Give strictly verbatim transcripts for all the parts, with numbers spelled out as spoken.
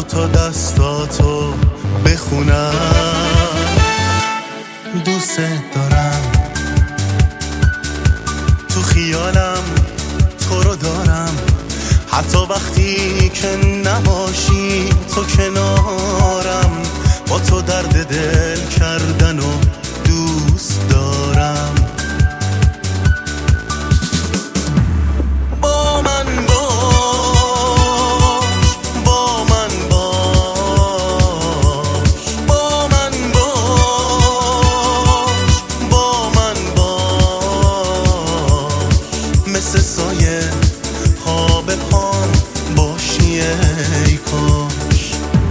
تا دستاتو بخونم. دوست دارم تو خیالم تو رو دارم، حتی وقتی که نباشی تو کنارم. با تو درد دل کردن و دوست دارم. با من باش، با من باش، با من باش، با من باش. مثل سایه ها به پام باشی ای کاش.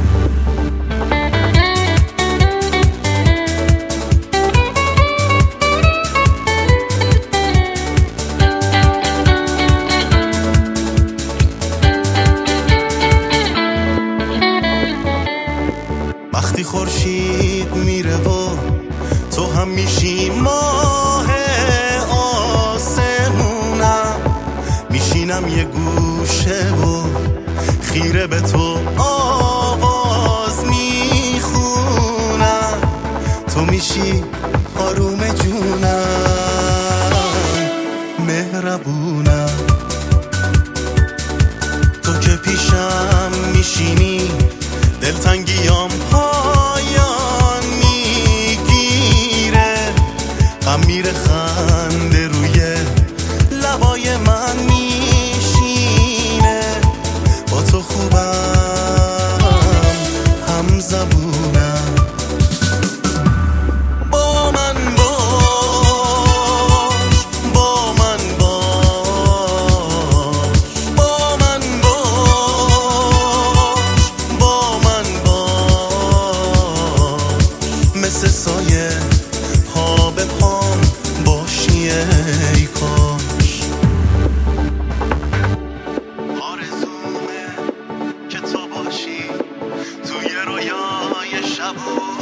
وقتی خورشید میره و تو هم میشی ماه آسمونم، میشینم یه گوشه و خیره به تو آواز میخونم. تو میشی آروم جونم، مهربونم. تو که پیشم میشینی دلتنگیام پایان میگیره، غم میره خنده روی لبای من میشینه. با تو خوبم هم زبونم. با من باش، با من باش، با من باش، با من باش. مثل سایه ها به پام باشی ای کاش. آرزومه که تو باشی توی رویای شب.